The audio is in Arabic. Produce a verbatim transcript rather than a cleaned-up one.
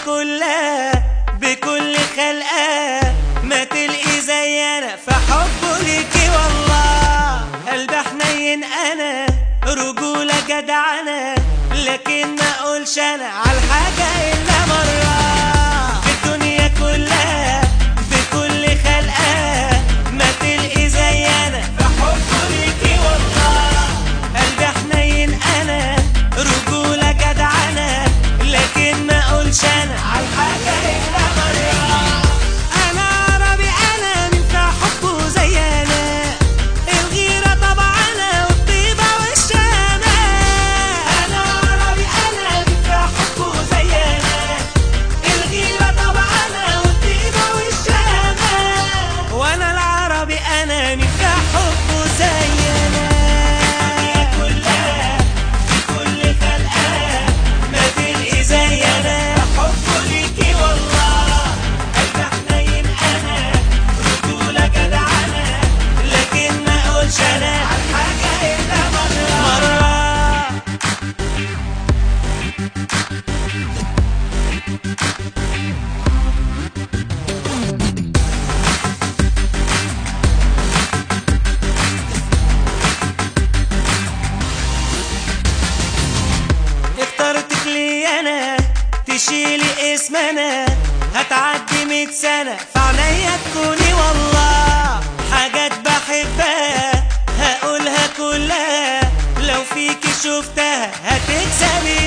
كلها بكل خلقها ما تلقي زي انا في حبه ليكي والله. قلبي حنين انا رجولة جدعنة، لكن ما اقولش انا عالحاجة الا مرة. في الدنيا كلها بكل خلقها ما تلقي زي انا في حبه ليكي والله. قلبي حنين انا رجولة جدعنة، لكن ما اقولش انا عالحاجة الا مرة. انا عربي انا مين في حبه زي انا، الغيرة طبعنا والطيبة والشامة. انا عربي انا مين في حبه زي انا، الغيرة طبعنا والطيبة والشامة. وانا العربي انا مين في حبه زي انا. اخترتك لي انا تشيلي اسمنا، هتعدي مية سنة في عينيا تكوني والله. حاجات بحبها هقولها كلها، لو فيكي شفتها هتكسبي